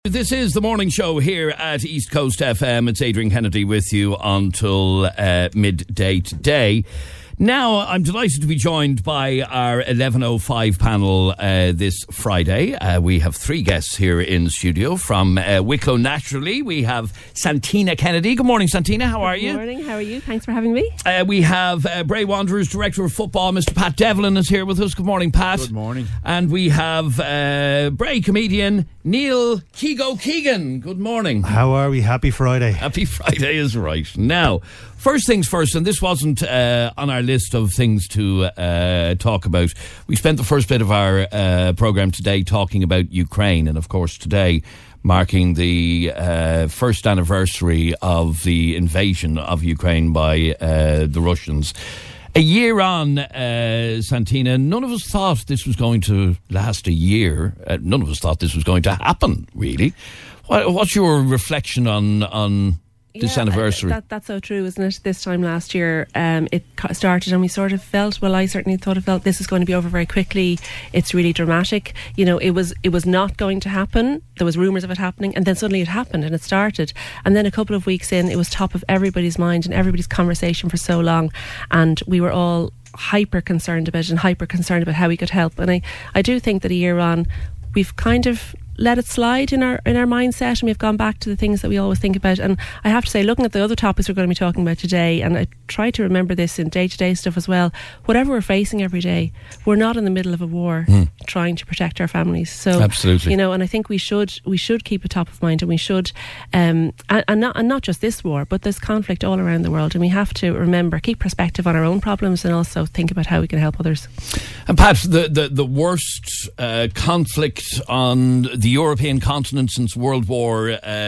This is the morning show here at East Coast FM. It's Adrian Kennedy with you until midday today. Now, I'm delighted to be joined by our 11:05 panel this Friday. We have three guests here in the studio. From Wicklow, naturally, we have Santina Kennedy. Good morning, Santina. How are you? Good morning. How are you? Thanks for having me. We have Bray Wanderers Director of Football, Mr. Pat Devlin, is here with us. Good morning, Pat. Good morning. And we have Bray comedian Neil Keegan. Good morning. How are we? Happy Friday. Happy Friday is right. Now, first things first, and this wasn't on our list of things to talk about. We spent the first bit of our programme today talking about Ukraine, and of course today marking the first anniversary of the invasion of Ukraine by the Russians. A year on, Santina, none of us thought this was going to last a year. None of us thought this was going to happen, really. What's your reflection on this anniversary? That's so true, isn't it? This time last year, it started and we sort of felt, well, I certainly thought it felt this is going to be over very quickly. It's really dramatic. You know, it was not going to happen. There was rumours of it happening, and then suddenly it happened and it started. And then a couple of weeks in, it was top of everybody's mind and everybody's conversation for so long. And we were all hyper concerned about how we could help. And I do think that a year on, we've kind of let it slide in our mindset, and we've gone back to the things that we always think about. And I have to say, looking at the other topics we're going to be talking about today, and I try to remember this in day-to-day stuff as well, whatever we're facing every day, we're not in the middle of a war trying to protect our families. So absolutely, you know, and I think we should keep it top of mind, and we should and not just this war, but there's conflict all around the world, and we have to remember, keep perspective on our own problems, and also think about how we can help others. And Pat, the worst conflict on the European continent since World War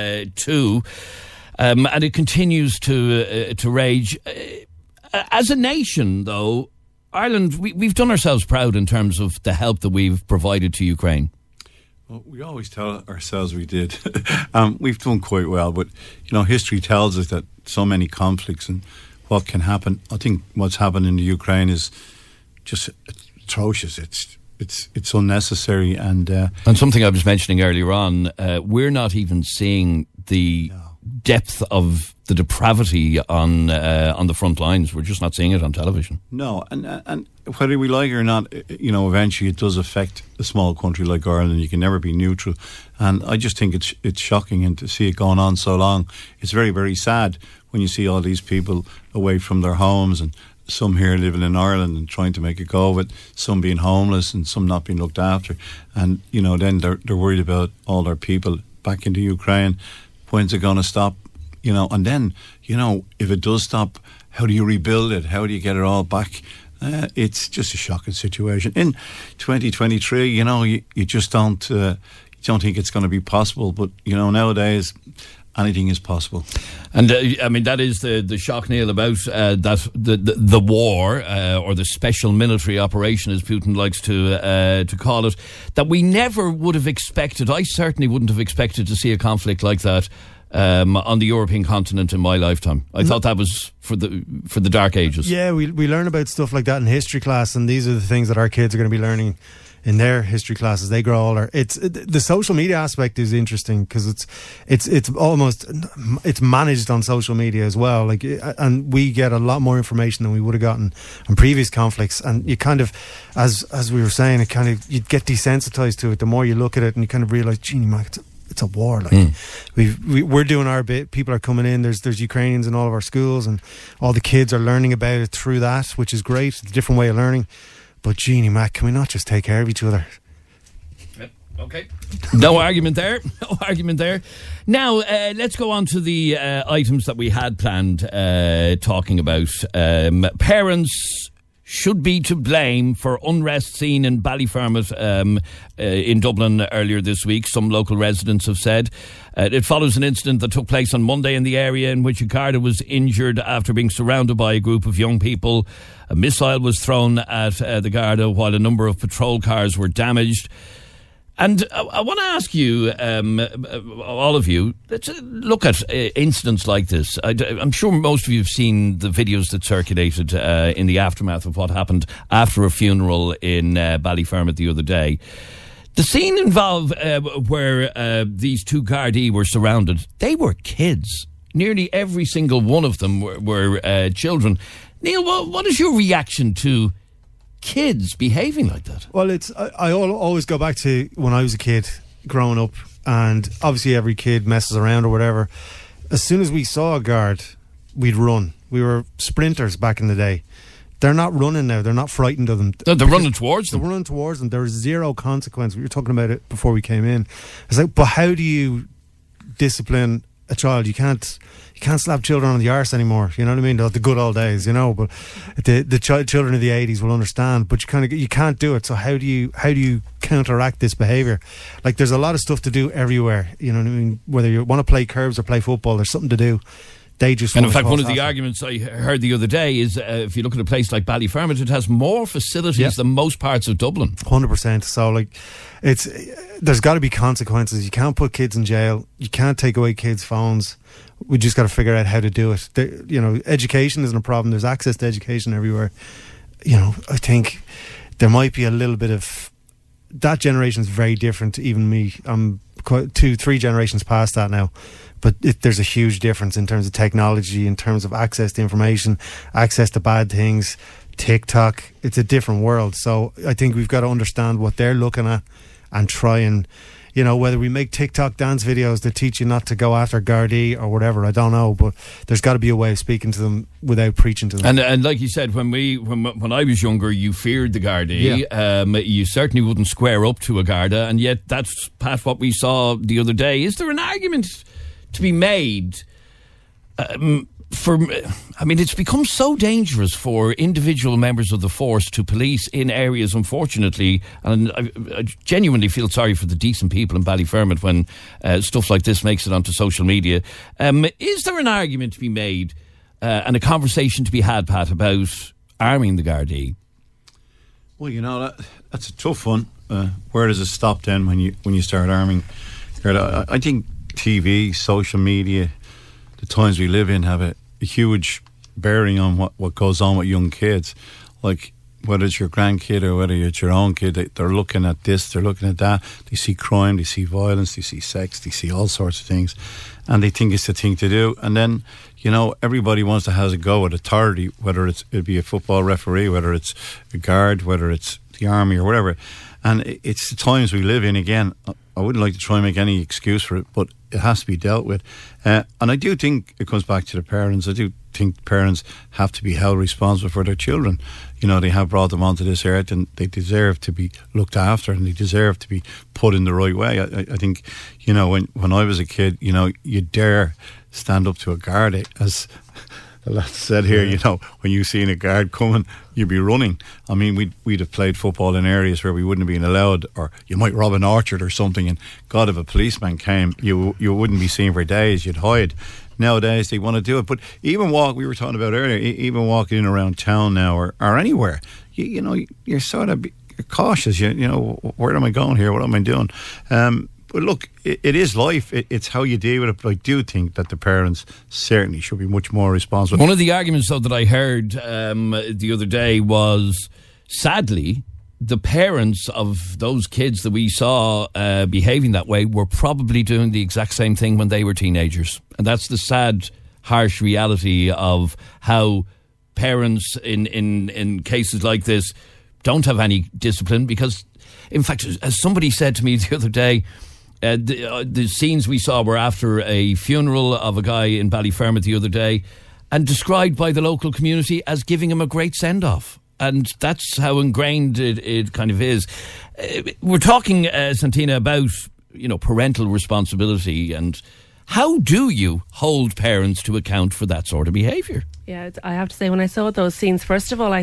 II, and it continues to rage. As a nation, though, Ireland, we've done ourselves proud in terms of the help that we've provided to Ukraine. Well, we always tell ourselves we did. We've done quite well, but you know, history tells us that so many conflicts and what can happen. I think what's happened in the Ukraine is just atrocious. It's unnecessary, and something I was mentioning earlier on, we're not even seeing the depth of the depravity on the front lines. We're just not seeing it on television. No, and whether we like it or not, you know, eventually it does affect a small country like Ireland. You can never be neutral, and I just think it's shocking, and to see it going on so long, it's very, very sad when you see all these people away from their homes, and some here living in Ireland and trying to make a go of it, some being homeless and some not being looked after. And, you know, then they're worried about all their people back into Ukraine. When's it going to stop? You know, and then, you know, if it does stop, how do you rebuild it? How do you get it all back? It's just a shocking situation. In 2023, you know, you just don't think it's going to be possible. But, you know, nowadays, anything is possible. And I mean, that is the shock, Neil, about that the war or the special military operation, as Putin likes to call it, that we never would have expected. I certainly wouldn't have expected to see a conflict like that on the European continent in my lifetime. I thought that was for the dark ages. Yeah, we learn about stuff like that in history class, and these are the things that our kids are going to be learning in their history classes. They grow older. It's the social media aspect is interesting because it's almost managed on social media as well. Like, and we get a lot more information than we would have gotten on previous conflicts. And you kind of, as we were saying, it kind of, you get desensitized to it. The more you look at it, and you kind of realise, gee, Mike, it's a war. Like we're doing our bit. People are coming in. There's Ukrainians in all of our schools, and all the kids are learning about it through that, which is great. It's a different way of learning. But Jeannie Mac, can we not just take care of each other? Okay. No argument there. No argument there. Now, let's go on to the items that we had planned talking about. Parents should be to blame for unrest seen in Ballyfermot in Dublin earlier this week, some local residents have said. It follows an incident that took place on Monday in the area in which a Garda was injured after being surrounded by a group of young people. A missile was thrown at the Garda while a number of patrol cars were damaged. And I want to ask you, all of you, let's look at incidents like this. I'm sure most of you have seen the videos that circulated in the aftermath of what happened after a funeral in Ballyfermot the other day. The scene involved where these two Gardaí were surrounded, they were kids. Nearly every single one of them were children. Neil, what is your reaction to kids behaving like that? Well, I always go back to when I was a kid growing up, and obviously every kid messes around or whatever. As soon as we saw a guard, we'd run. We were sprinters back in the day. They're not running now. They're not frightened of them. They're running towards them. They're running towards them. There is zero consequence. We were talking about it before we came in. It's like, but how do you discipline a child? You can't slap children on the arse anymore. You know what I mean? The good old days, you know. But the children of the 80s will understand. But you can't do it. So how do you counteract this behaviour? Like, there's a lot of stuff to do everywhere. You know what I mean? Whether you want to play curbs or play football, there's something to do. They just and in fact, one of the arguments I heard the other day is if you look at a place like Ballyfermot, it has more facilities than most parts of Dublin. 100%. So, like, there's got to be consequences. You can't put kids in jail. You can't take away kids' phones. We just got to figure out how to do it. Education isn't a problem. There's access to education everywhere. I think there might be a little bit of that generation is very different to even me. I'm 2-3 generations past that now. But there's a huge difference in terms of technology, in terms of access to information, access to bad things, TikTok. It's a different world. So I think we've got to understand what they're looking at and try and, whether we make TikTok dance videos that teach you not to go after Gardaí or whatever, I don't know. But there's got to be a way of speaking to them without preaching to them. And like you said, when I was younger, you feared the Gardaí. Yeah. You certainly wouldn't square up to a Garda. And yet that's, Pat, what we saw the other day. Is there an argument to be made it's become so dangerous for individual members of the force to police in areas, unfortunately, and I genuinely feel sorry for the decent people in Ballyfermot when stuff like this makes it onto social media. Is there an argument to be made and a conversation to be had, Pat, about arming the Gardaí? Well, that's a tough one. Where does it stop then when you start arming? I think TV, social media, the times we live in have a huge bearing on what goes on with young kids. Like, whether it's your grandkid or whether it's your own kid, they're looking at this, they're looking at that. They see crime, they see violence, they see sex, they see all sorts of things, and they think it's the thing to do. And then, everybody wants to have a go at authority, whether it'd be a football referee, whether it's a guard, whether it's the army or whatever. And it's the times we live in. Again, I wouldn't like to try and make any excuse for it, but it has to be dealt with. And I do think it comes back to the parents. I do think parents have to be held responsible for their children. They have brought them onto this earth and they deserve to be looked after and they deserve to be put in the right way. I think, when I was a kid, you dare stand up to a guard, as the lad said here, when you seen a guard coming, you'd be running. I mean, we'd have played football in areas where we wouldn't have been allowed, or you might rob an orchard or something, and God, if a policeman came, you wouldn't be seen for days, you'd hide. Nowadays, they want to do it. But even we were talking about earlier, even walking in around town now or anywhere, you're sort of you're cautious. Where am I going here? What am I doing? But look, it is life. It's how you deal with it. But I do think that the parents certainly should be much more responsible. One of the arguments, though, that I heard the other day was, sadly, the parents of those kids that we saw behaving that way were probably doing the exact same thing when they were teenagers. And that's the sad, harsh reality of how parents in cases like this don't have any discipline. Because, in fact, as somebody said to me the other day, the scenes we saw were after a funeral of a guy in Ballyfermot the other day, and described by the local community as giving him a great send-off. And that's how ingrained it kind of is. We're talking, Santina, about parental responsibility, and how do you hold parents to account for that sort of behaviour? Yeah, I have to say, when I saw those scenes, first of all,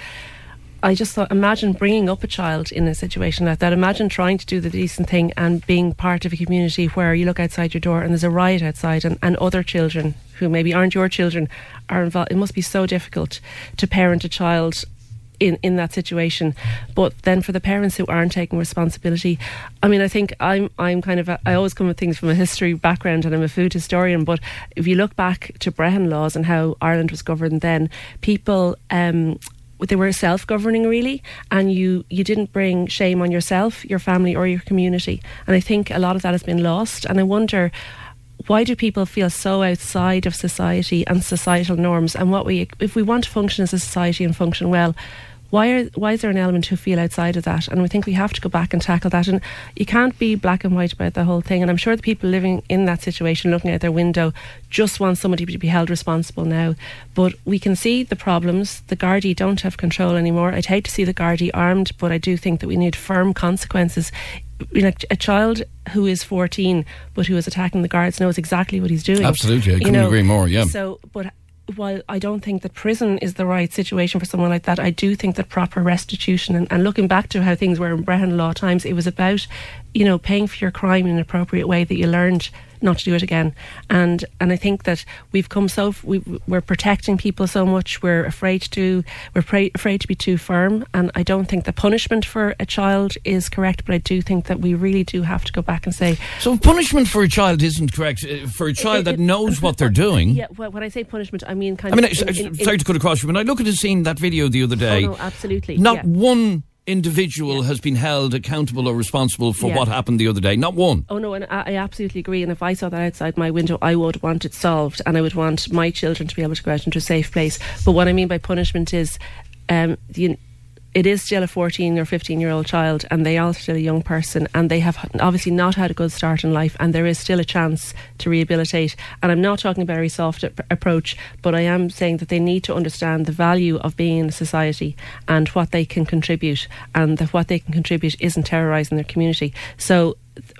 I just thought, imagine bringing up a child in a situation like that. Imagine trying to do the decent thing and being part of a community where you look outside your door and there's a riot outside, and other children who maybe aren't your children are involved. It must be so difficult to parent a child in that situation. But then for the parents who aren't taking responsibility, I think I'm kind of I always come with things from a history background, and I'm a food historian, but if you look back to Brehon laws and how Ireland was governed then, people they were self-governing really, and you didn't bring shame on yourself, your family or your community. And I think a lot of that has been lost, and I wonder, why do people feel so outside of society and societal norms? And if we want to function as a society and function well, why is there an element who feel outside of that? And we think we have to go back and tackle that. And you can't be black and white about the whole thing. And I'm sure the people living in that situation, looking out their window, just want somebody to be held responsible now. But we can see the problems. The Gardaí don't have control anymore. I'd hate to see the Gardaí armed, but I do think that we need firm consequences. You know, a child who is 14 but who is attacking the guards knows exactly what he's doing. Absolutely, I couldn't agree more. Yeah. So, but while I don't think that prison is the right situation for someone like that, I do think that proper restitution and looking back to how things were in Brehon law times, it was about, you know, paying for your crime in an appropriate way that you learned not to do it again. And I think that we've come we're protecting people so much. We're afraid to be too firm. And I don't think the punishment for a child is correct, but I do think that we really do have to go back and say. So punishment for a child isn't correct for a child that knows what they're doing. Yeah. Well, when I say punishment, I mean sorry to cut across you. When I look at that video the other day, oh, no, absolutely, not one individual has been held accountable or responsible for what happened the other day. Not one. Oh no, and I absolutely agree. And if I saw that outside my window, I would want it solved, and I would want my children to be able to go out into a safe place. But what I mean by punishment is it is still a 14 or 15-year-old child, and they are still a young person, and they have obviously not had a good start in life, and there is still a chance to rehabilitate. And I'm not talking about a very soft approach, but I am saying that they need to understand the value of being in a society and what they can contribute, and that what they can contribute isn't terrorising their community. So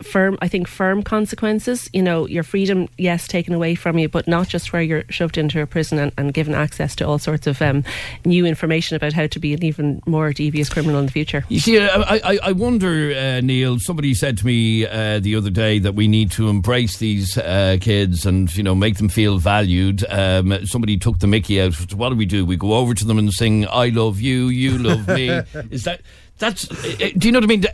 firm consequences, you know, your freedom, yes, taken away from you, but not just where you're shoved into a prison and given access to all sorts of new information about how to be an even more devious criminal in the future. You see, I wonder, Neil, somebody said to me the other day that we need to embrace these kids and, you know, make them feel valued. Somebody took the mickey out. What do? We go over to them and sing, I love you, you love me. That's do you know what I mean?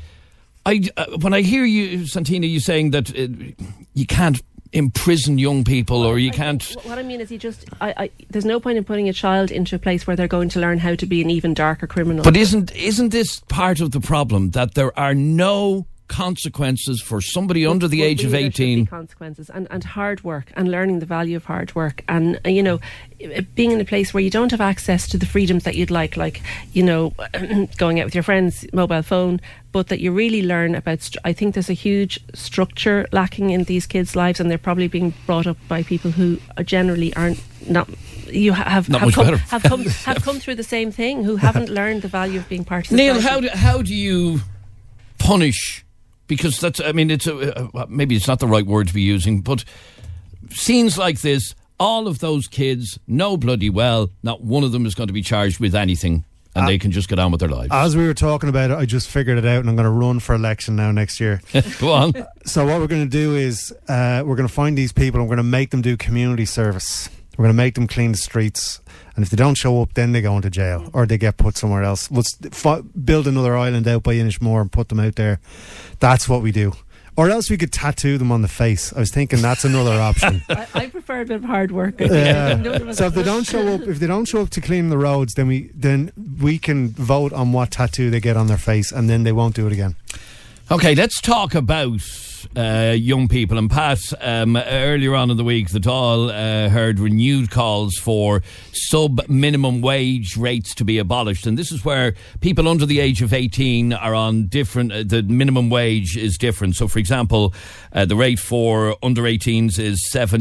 When I hear you, Santina, you saying that you can't imprison young people, or you can't. What I mean is, there's no point in putting a child into a place where they're going to learn how to be an even darker criminal. But isn't this part of the problem, that there are no consequences for somebody under the age of 18? Consequences and hard work, and learning the value of hard work, and you know, being in a place where you don't have access to the freedoms that you'd like, you know, going out with your friends, mobile phone, but that you really learn about. I think there's a huge structure lacking in these kids' lives, and they're probably being brought up by people who generally aren't not. You have come through the same thing, who haven't learned the value of being part of society. Neil, how do you punish? Because that's, I mean, maybe it's not the right word to be using, but scenes like this, all of those kids know bloody well not one of them is going to be charged with anything, and they can just get on with their lives. As we were talking about it, I just figured it out, and I'm going to run for election now next year. Go on. So what we're going to do is we're going to find these people, and we're going to make them do community service. We're going to make them clean the streets. And if they don't show up, then they go into jail, or they get put somewhere else. We'll build another island out by Inishmore and put them out there. That's what we do. Or else we could tattoo them on the face. I was thinking that's another option. I prefer a bit of hard work. Yeah. So if they don't show up to clean the roads, then we can vote on what tattoo they get on their face, and then they won't do it again. Okay, let's talk about young people. And Pat, earlier on in the week, the Dáil heard renewed calls for sub-minimum wage rates to be abolished. And this is where people under the age of 18 are on different, the minimum wage is different. So, for example, the rate for under 18s is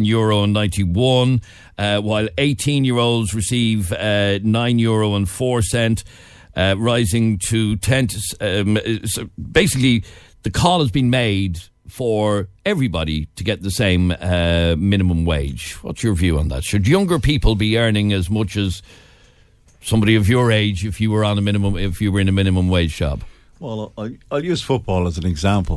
€7.91, while 18-year-olds receive €9.04. Rising to 10. So basically, the call has been made for everybody to get the same minimum wage. What's your view on that? Should younger people be earning as much as somebody of your age if you were in a minimum wage job? Well, I'll use football as an example.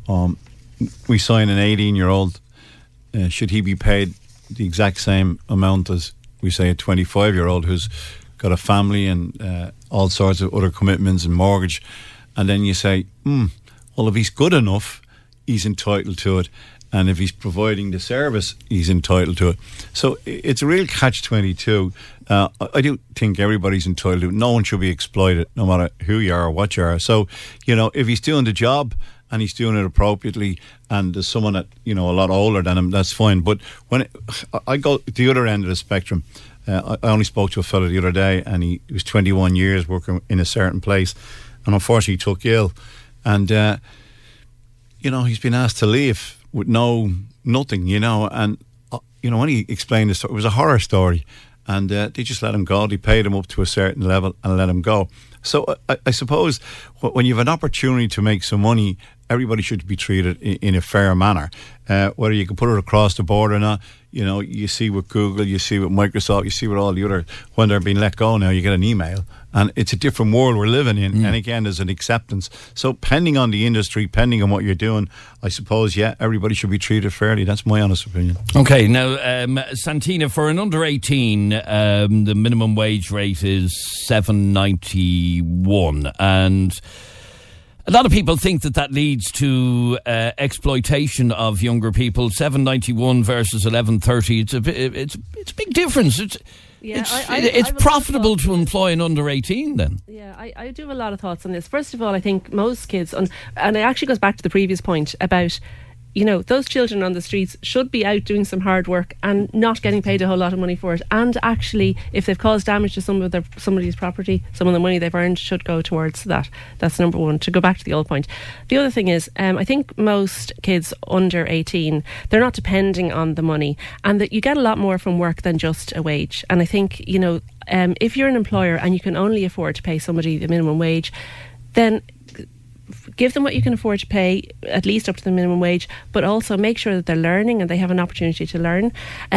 We sign an 18-year-old. Should he be paid the exact same amount as, we say, a 25-year-old who's got a family and all sorts of other commitments and mortgage? And then you say, well, if he's good enough, he's entitled to it. and if he's providing the service, he's entitled to it. So it's a real catch-22. I do think everybody's entitled to it. No one should be exploited, no matter who you are or what you are. So, if he's doing the job and he's doing it appropriately, and there's someone that, a lot older than him, that's fine. But when I go the other end of the spectrum, I only spoke to a fellow the other day, and he was 21 years working in a certain place, and unfortunately he took ill. And, he's been asked to leave with nothing, and, when he explained this, it was a horror story. And they just let him go. They paid him up to a certain level and let him go. So I suppose when you have an opportunity to make some money, everybody should be treated in a fair manner. Whether you can put it across the board or not, you see with Google, you see with Microsoft, you see with all the other, when they're being let go now, you get an email. And it's a different world we're living in. And again, there's an acceptance. So depending on the industry, depending on what you're doing, I suppose, everybody should be treated fairly. That's my honest opinion. Okay, now, Santina, for an under 18, the minimum wage rate is $7.91. And a lot of people think that leads to exploitation of younger people. $7.91 versus $11.30. It's a big difference. It's profitable to employ an under 18 then. Yeah, I do have a lot of thoughts on this. First of all, I think most kids, and it actually goes back to the previous point about, those children on the streets should be out doing some hard work and not getting paid a whole lot of money for it. And actually, if they've caused damage to somebody's property, some of the money they've earned should go towards that. That's number one, to go back to the old point. The other thing is, I think most kids under 18, they're not depending on the money, and that you get a lot more from work than just a wage. And I think, if you're an employer and you can only afford to pay somebody the minimum wage, then give them what you can afford to pay, at least up to the minimum wage, but also make sure that they're learning and they have an opportunity to learn.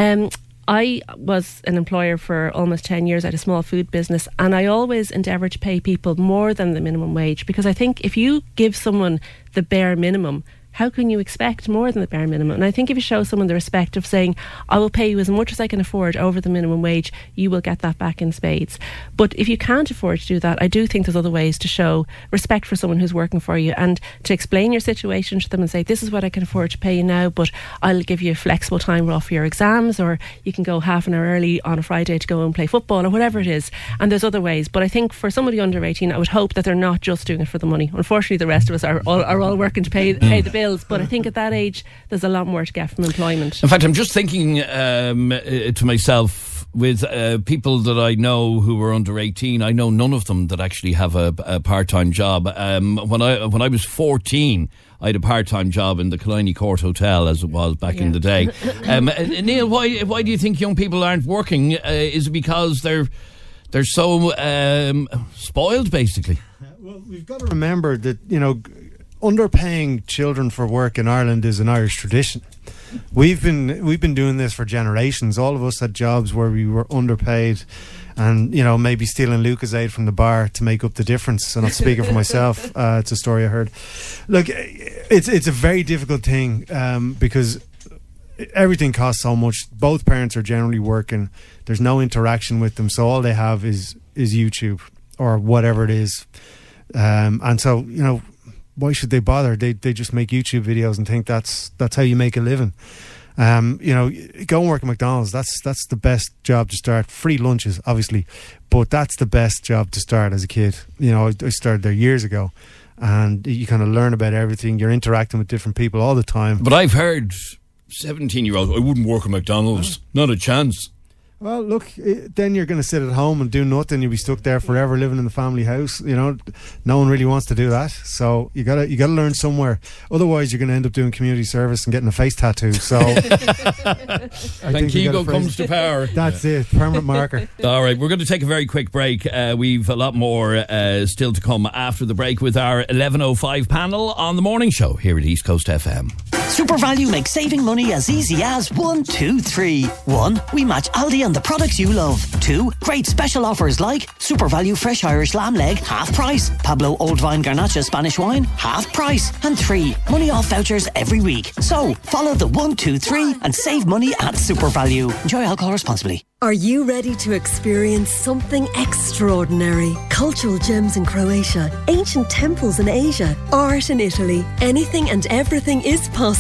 I was an employer for almost 10 years at a small food business, and I always endeavour to pay people more than the minimum wage, because I think if you give someone the bare minimum, how can you expect more than the bare minimum? And I think if you show someone the respect of saying, I will pay you as much as I can afford over the minimum wage, you will get that back in spades. But if you can't afford to do that, I do think there's other ways to show respect for someone who's working for you, and to explain your situation to them and say, this is what I can afford to pay you now, but I'll give you a flexible time off for your exams, or you can go half an hour early on a Friday to go and play football, or whatever it is. And there's other ways. But I think for somebody under 18, I would hope that they're not just doing it for the money. Unfortunately, the rest of us are all working to pay the bills. But I think at that age, there's a lot more to get from employment. In fact, I'm just thinking to myself, with people that I know who are under 18, I know none of them that actually have a part-time job. When I was 14, I had a part-time job in the Killiney Court Hotel, as it was back in the day. Neil, why do you think young people aren't working? Is it because they're so spoiled, basically? Well, we've got to remember that, underpaying children for work in Ireland is an Irish tradition. We've been doing this for generations. All of us had jobs where we were underpaid, and maybe stealing Lucozade from the bar to make up the difference. I'm not speaking for myself. It's a story I heard. Look, it's a very difficult thing because everything costs so much. Both parents are generally working. There's no interaction with them, so all they have is YouTube or whatever it is. And so why should they bother? They just make YouTube videos and think that's how you make a living. Go and work at McDonald's. That's the best job to start. Free lunches, obviously, but that's the best job to start as a kid. I started there years ago, and you kind of learn about everything. You're interacting with different people all the time. But I've heard 17-year-olds, I wouldn't work at McDonald's. Not a chance. Well, look, then you're going to sit at home and do nothing. You'll be stuck there forever, living in the family house. No one really wants to do that. So you gotta learn somewhere. Otherwise, you're going to end up doing community service and getting a face tattoo. So, Keego comes to power. That's it, permanent marker. All right, we're going to take a very quick break. We've a lot more still to come after the break with our 11:05 panel on the morning show here at East Coast FM. Super Value makes saving money as easy as 1, 2, 3. 1. We match Aldi on the products you love. 2. Great special offers like Super Value Fresh Irish Lamb Leg, half price. Pablo Old Vine Garnacha Spanish Wine, half price. And 3. Money off vouchers every week. So, follow the 1, 2, 3 and save money at Super Value. Enjoy alcohol responsibly. Are you ready to experience something extraordinary? Cultural gems in Croatia, ancient temples in Asia, art in Italy. Anything and everything is possible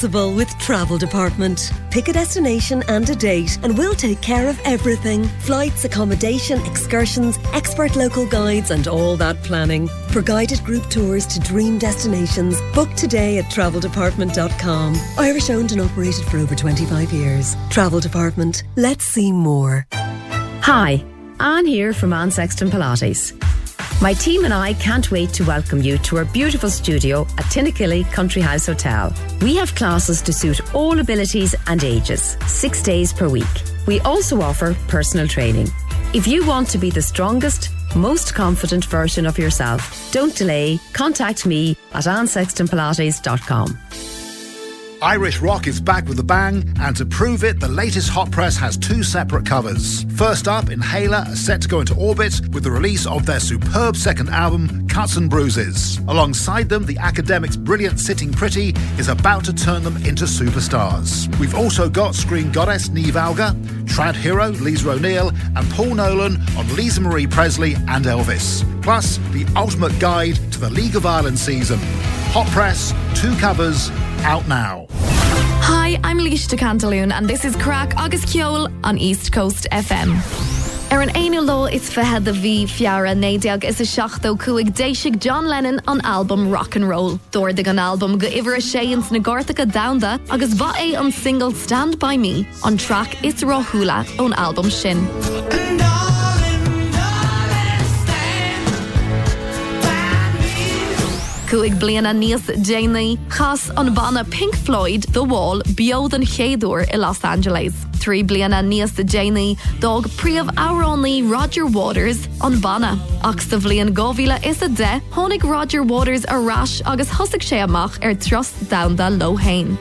possible with Travel Department. Pick a destination and a date and we'll take care of everything. Flights, accommodation, excursions, expert local guides and all that planning. For guided group tours to dream destinations, book today at traveldepartment.com. Irish owned and operated for over 25 years. Travel Department. Let's see more. Hi, Anne here from Anne Sexton Pilates. My team and I can't wait to welcome you to our beautiful studio at Tinakilly Country House Hotel. We have classes to suit all abilities and ages, 6 days per week. We also offer personal training. If you want to be the strongest, most confident version of yourself, don't delay. Contact me at AnneSextonPilates.com. Irish rock is back with a bang, and to prove it, the latest hot press has 2 separate covers. First up, Inhaler are set to go into orbit with the release of their superb second album, Cuts and Bruises. Alongside them, the Academics' brilliant Sitting Pretty is about to turn them into superstars. We've also got screen goddess Niamh Alga, trad hero Lisa O'Neill, and Paul Nolan on Lisa Marie Presley and Elvis. Plus, the ultimate guide to the League of Ireland season. Hot press, 2 covers, out now. Hi, I'm Laois de Cantaloon and this is Crack Agus Ceol on East Coast FM. Ar an éanú lo is fehead a bhí fiara néideag is a seachtó cuaig déisiig John Lennon an album Rock and Roll. Dúirdig an album go iver a séans na Gortacha Downda agus ba é an single Stand By Me on track It's Rohula on album sin. Cuaig bliana níos déanaí chas an bana Pink Floyd The Wall beod an chéadúr I Los Angeles. 3 bliana níos déanaí dog príomh árónlaí Roger Waters an bana. Ach sa bhliain 2010 tháinig Roger Waters a rais agus thosaigh sé amach ar Trust Downda Loughain.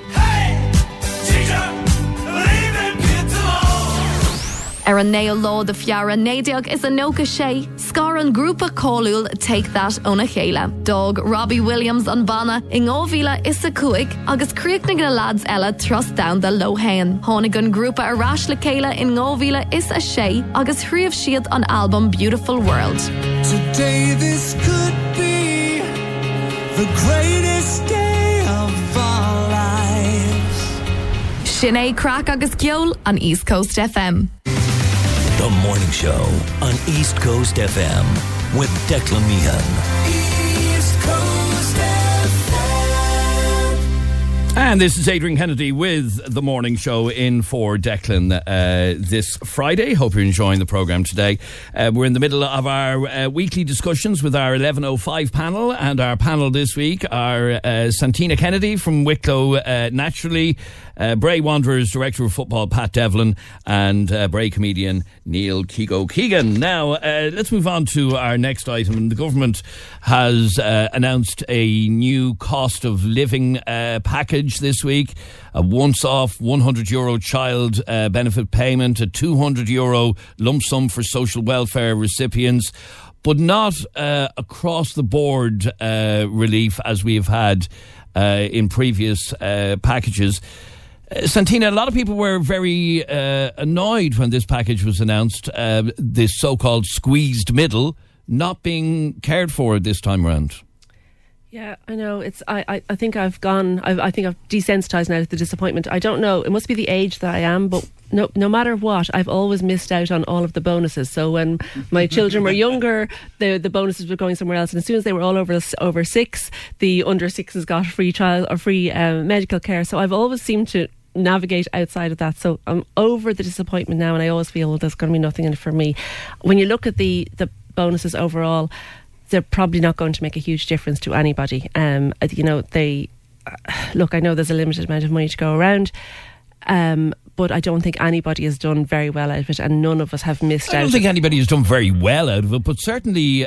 Ar an néo lá de fiara néideag is a nóca sé, scar an grúpa cóúil Take That óna chéile. Dog Robbie Williams an bana I 2015 agus críochnig na lads eile Trust Downda Loughain. Tháinig an grúpa a rais le chéile I 2016 agus thríomh siad an album Beautiful World. Today this could be the greatest day of our lives. Sinead Crack Agus Ceol on East Coast FM. The Morning Show on East Coast FM with Declan Meehan. East Coast FM. And this is Adrian Kennedy with The Morning Show in for Declan this Friday. Hope you're enjoying the programme today. We're in the middle of our weekly discussions with our 11:05 panel, and our panel this week are Santina Kennedy from Wicklow Naturally, Bray Wanderers Director of Football Pat Devlin, and Bray comedian Neil Keegan. Now, let's move on to our next item. The government has announced a new cost of living package this week. A once-off €100 child benefit payment, a €200 lump sum for social welfare recipients, but not across-the-board relief as we have had in previous packages. Santina, a lot of people were very annoyed when this package was announced, this so-called squeezed middle not being cared for this time around. Yeah, I know. I think I've desensitized now to the disappointment. I don't know. It must be the age that I am, but no matter what, I've always missed out on all of the bonuses. So when my children were younger, the bonuses were going somewhere else, and as soon as they were all over 6, the under 6s got free medical care. So I've always seemed to navigate outside of that. So I'm over the disappointment now, and I always feel there's going to be nothing in it for me. When you look at the bonuses overall, they're probably not going to make a huge difference to anybody. Look, I know there's a limited amount of money to go around, but I don't think anybody has done very well out of it, and none of us have missed out. I don't think anybody has done very well out of it, but certainly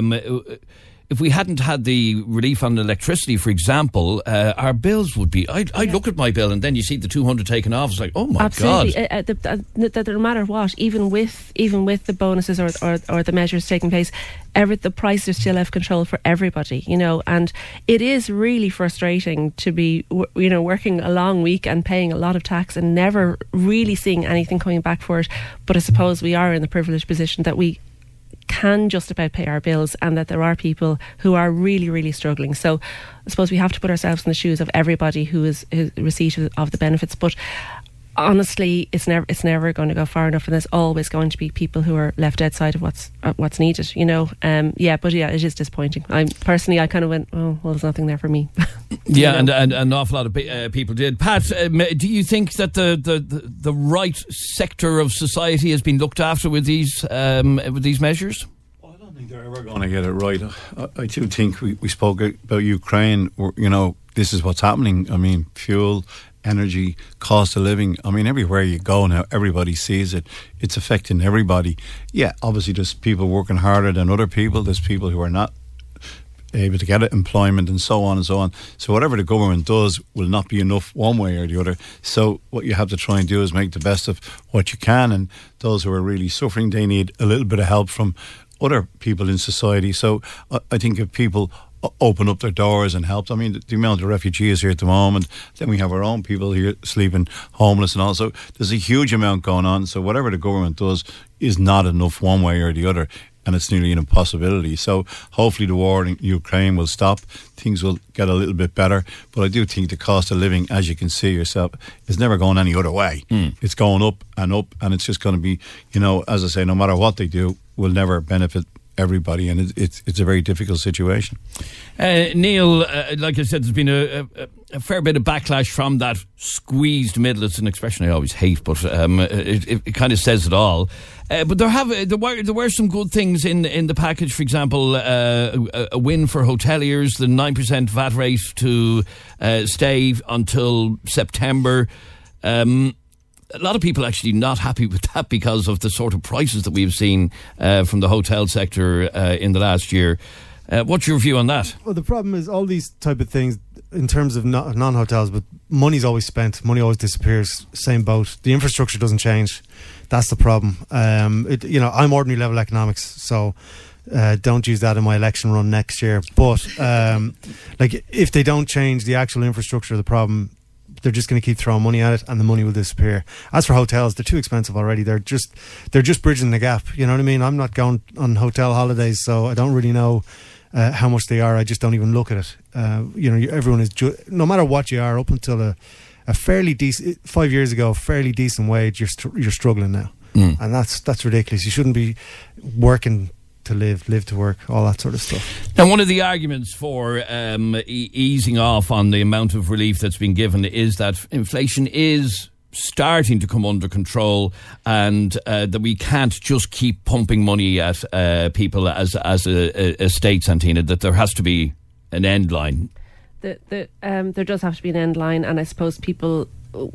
if we hadn't had the relief on electricity, for example, our bills would be... I'd look at my bill and then you see the 200 taken off. It's like, oh my God. Absolutely. No matter what, even with the bonuses or the measures taking place, the prices still have control for everybody, and it is really frustrating to be, working a long week and paying a lot of tax and never really seeing anything coming back for it. But I suppose we are in the privileged position that we can just about pay our bills, and that there are people who are really, really struggling. So I suppose we have to put ourselves in the shoes of everybody who is receipt of the benefits. But honestly, it's never going to go far enough, and there's always going to be people who are left outside of what's needed, you know. It is disappointing. I kind of went, oh well, there's nothing there for me. Yeah, and an awful lot of people did. Pat, do you think that the right sector of society has been looked after with these measures? I don't think they're ever going to get it right. I do think we spoke about Ukraine. You know, this is what's happening. I mean, fuel, energy, cost of living. I mean, everywhere you go now, everybody sees it. It's affecting everybody. Yeah, obviously there's people working harder than other people. There's people who are not able to get employment and so on and so on. So whatever the government does will not be enough one way or the other. So what you have to try and do is make the best of what you can. And those who are really suffering, they need a little bit of help from other people in society. So I think if people open up their doors and help. I mean, the amount of refugees here at the moment, then we have our own people here sleeping homeless and all. So there's a huge amount going on. So whatever the government does is not enough one way or the other, and it's nearly an impossibility. So hopefully the war in Ukraine will stop. Things will get a little bit better. But I do think the cost of living, as you can see yourself, is never going any other way. It's going up, and it's just going to be, you know, as I say, no matter what they do, will never benefit everybody, and it's a very difficult situation. Neil, like I said, there's been a fair bit of backlash from that squeezed middle. It's an expression I always hate, but it kind of says it all. But there were some good things in the package. For example, a win for hoteliers, the 9% VAT rate to stay until September. A lot of people actually not happy with that because of the sort of prices that we've seen from the hotel sector in the last year. What's your view on that? Well, the problem is all these type of things in terms of non-hotels, but money's always spent, money always disappears, same boat. The infrastructure doesn't change. That's the problem. I'm ordinary level economics, so don't use that in my election run next year. But if they don't change the actual infrastructure of the problem, they're just going to keep throwing money at it, and the money will disappear. As for hotels, they're too expensive already. They're just bridging the gap. You know what I mean? I'm not going on hotel holidays, so I don't really know how much they are. I just don't even look at it. Everyone is no matter what you are, up until a fairly decent 5 years ago, fairly decent wage, you're struggling now, and that's ridiculous. You shouldn't be working to live to work, all that sort of stuff. Now, one of the arguments for easing off on the amount of relief that's been given is that inflation is starting to come under control, and that we can't just keep pumping money at people as a state, Santina, that there has to be an end line. There does have to be an end line, and I suppose people...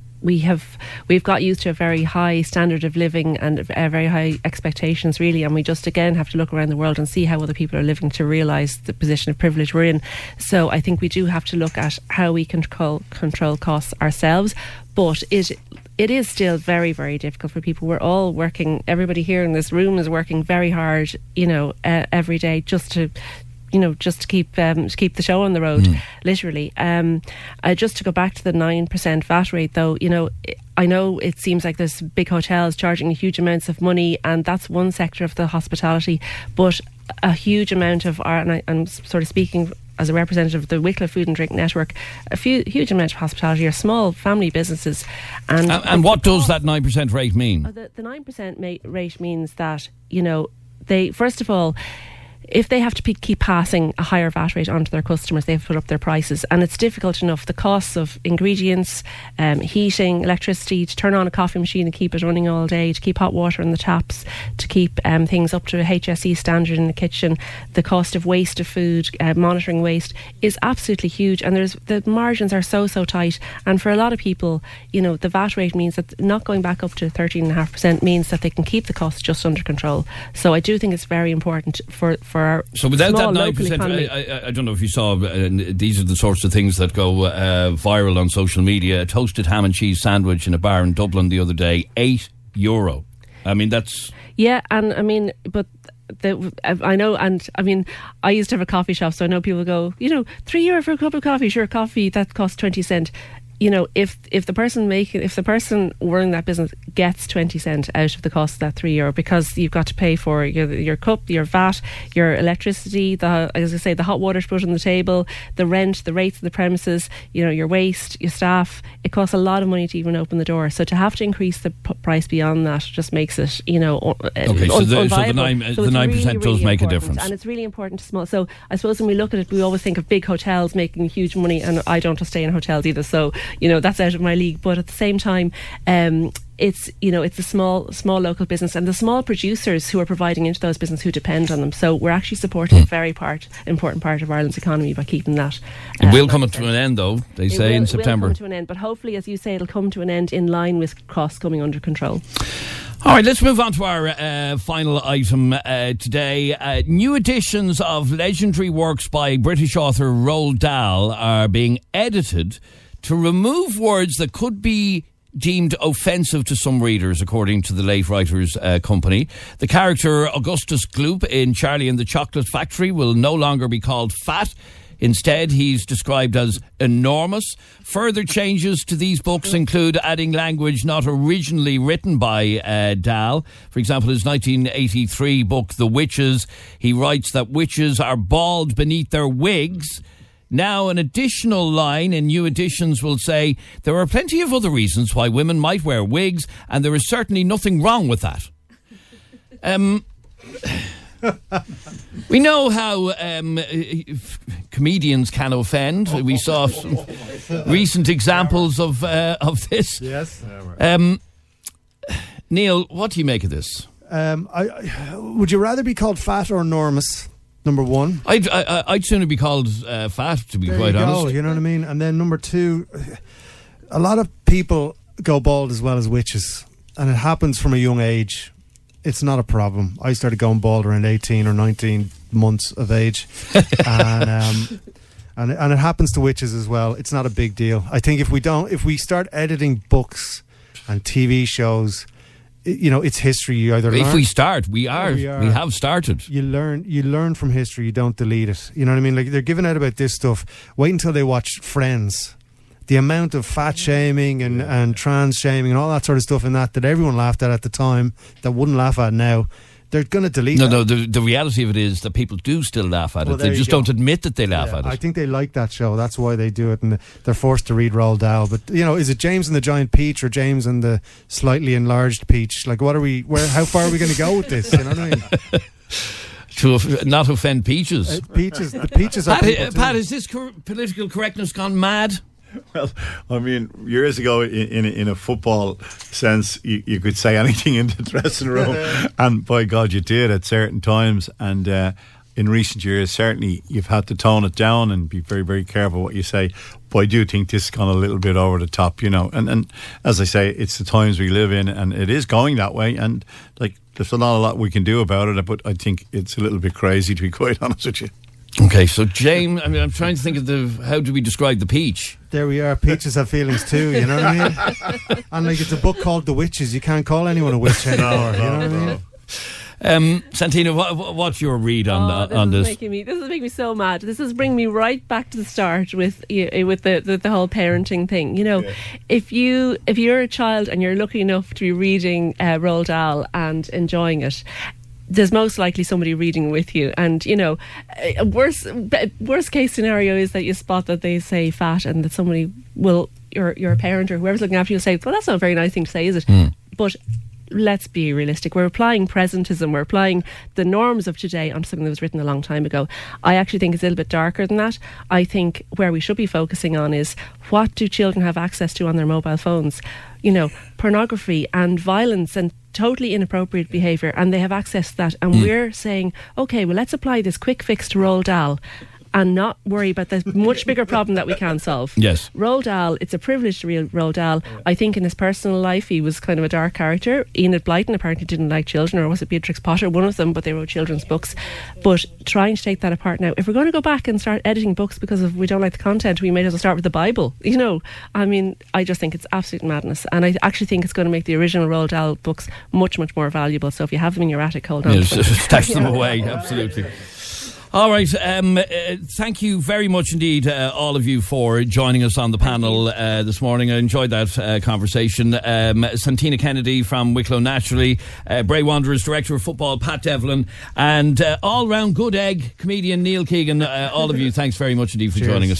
We've got used to a very high standard of living and very high expectations, really, and we just again have to look around the world and see how other people are living to realise the position of privilege we're in. So I think we do have to look at how we can control costs ourselves, but it is still very, very difficult for people. We're all working, everybody here in this room is working very hard, every day just to keep the show on the road, literally. Just to go back to the 9% VAT rate, though, I know it seems like there's big hotels charging huge amounts of money, and that's one sector of the hospitality, but a huge amount of and I'm sort of speaking as a representative of the Wicklow Food and Drink Network, huge amount of hospitality are small family businesses. And what does that 9% rate mean? The 9% rate means that, they, first of all, if they have to keep passing a higher VAT rate onto their customers, they have to put up their prices, and it's difficult enough. The costs of ingredients, heating, electricity, to turn on a coffee machine and keep it running all day, to keep hot water in the taps, to keep things up to a HSE standard in the kitchen, the cost of waste of food, monitoring waste is absolutely huge, and the margins are so tight. And for a lot of people, the VAT rate means that not going back up to 13.5% means that they can keep the costs just under control. So I do think it's very important for our so without small that 9%, I don't know if you saw, these are the sorts of things that go viral on social media. A toasted ham and cheese sandwich in a bar in Dublin the other day, €8. I mean, that's... Yeah, and I mean, but... I know, and I mean, I used to have a coffee shop, so I know people go, €3 for a cup of coffee. Sure, coffee that costs 20 cents. if the person running that business gets 20 cent out of the cost of that €3, because you've got to pay for your cup, your VAT, your electricity, as I say, the hot water to put on the table, the rent, the rates of the premises, your waste, your staff, it costs a lot of money to even open the door. So to have to increase the price beyond that just makes it, okay. So the 9% does make a difference, and it's really important to small. So I suppose when we look at it, we always think of big hotels making huge money, and I don't stay in hotels either. So that's out of my league. But at the same time, it's a small local business, and the small producers who are providing into those businesses who depend on them. So we're actually supporting a very important part of Ireland's economy by keeping that. It will come to an end, though. They say in September. It will come to an end, but hopefully, as you say, it'll come to an end in line with costs coming under control. All right, let's move on to our final item today. New editions of legendary works by British author Roald Dahl are being edited to remove words that could be deemed offensive to some readers, according to the Late Writers Company. The character Augustus Gloop in Charlie and the Chocolate Factory will no longer be called fat. Instead, he's described as enormous. Further changes to these books include adding language not originally written by Dahl. For example, his 1983 book, The Witches, he writes that witches are bald beneath their wigs. Now, an additional line in new editions will say, there are plenty of other reasons why women might wear wigs, and there is certainly nothing wrong with that. We know how comedians can offend. We saw some recent examples of this. Yes. Neil, what do you make of this? Would you rather be called fat or enormous? Number one, I'd sooner be called fat, to be quite honest. You know what I mean? And then number two, a lot of people go bald as well as witches, and it happens from a young age. It's not a problem. I started going bald around 18 or 19 months of age, and it happens to witches as well. It's not a big deal. I think if we start editing books and TV shows, it's history. You either learn. If we start, we have started. You learn from history. You don't delete it. You know what I mean? Like, they're giving out about this stuff. Wait until they watch Friends. The amount of fat shaming and trans shaming and all that sort of stuff in that everyone laughed at the time, that wouldn't laugh at now. They're going to delete that. No, the reality of it is that people do still laugh at it. They just don't admit that they laugh at it. I think they like that show. That's why they do it, and they're forced to read Roald Dahl. But, is it James and the Giant Peach or James and the Slightly Enlarged Peach? Like, how far are we going to go with this? You know what I mean? To not offend peaches. The peaches are Pat, is this political correctness gone mad? Well, I mean, years ago, in a football sense, you could say anything in the dressing room, and by God, you did at certain times. And in recent years, certainly, you've had to tone it down and be very, very careful what you say. But I do think this has gone a little bit over the top, And as I say, it's the times we live in, and it is going that way. And there's not a lot we can do about it, but I think it's a little bit crazy, to be quite honest with you. Okay, so James, I'm trying to think of how do we describe the peach? There we are. Peaches have feelings too, you know what I mean? And it's a book called The Witches. You can't call anyone a witch anymore. You know what I mean? Santina, what's your read on this? This is making me so mad. This is bringing me right back to the start with the whole parenting thing. If you're a child and you're lucky enough to be reading Roald Dahl and enjoying it, there's most likely somebody reading with you, and worst case scenario is that you spot that they say fat, and that somebody your parent or whoever's looking after you will say, well, that's not a very nice thing to say, is it? But let's be realistic. We're applying presentism. We're applying the norms of today onto something that was written a long time ago. I actually think it's a little bit darker than that. I think where we should be focusing on is, what do children have access to on their mobile phones? Pornography and violence and totally inappropriate behaviour, and they have access to that. And we're saying, okay, well, let's apply this quick fix to Roald Dahl and not worry about the much bigger problem that we can't solve. Yes. Roald Dahl, it's a privilege to read Roald Dahl. I think in his personal life he was kind of a dark character. Enid Blyton apparently didn't like children, or was it Beatrix Potter? One of them, but they wrote children's books. But trying to take that apart now, if we're going to go back and start editing books because we don't like the content, we may as well start with the Bible. I just think it's absolute madness, and I actually think it's going to make the original Roald Dahl books much, much more valuable. So if you have them in your attic, hold on. Stash them away, absolutely. All right. Thank you very much indeed, all of you, for joining us on the panel this morning. I enjoyed that conversation. Santina Kennedy from Wicklow Naturally, Bray Wanderers Director of Football Pat Devlin, and all-round good egg comedian Neil Keegan. All of you, thanks very much indeed for joining us.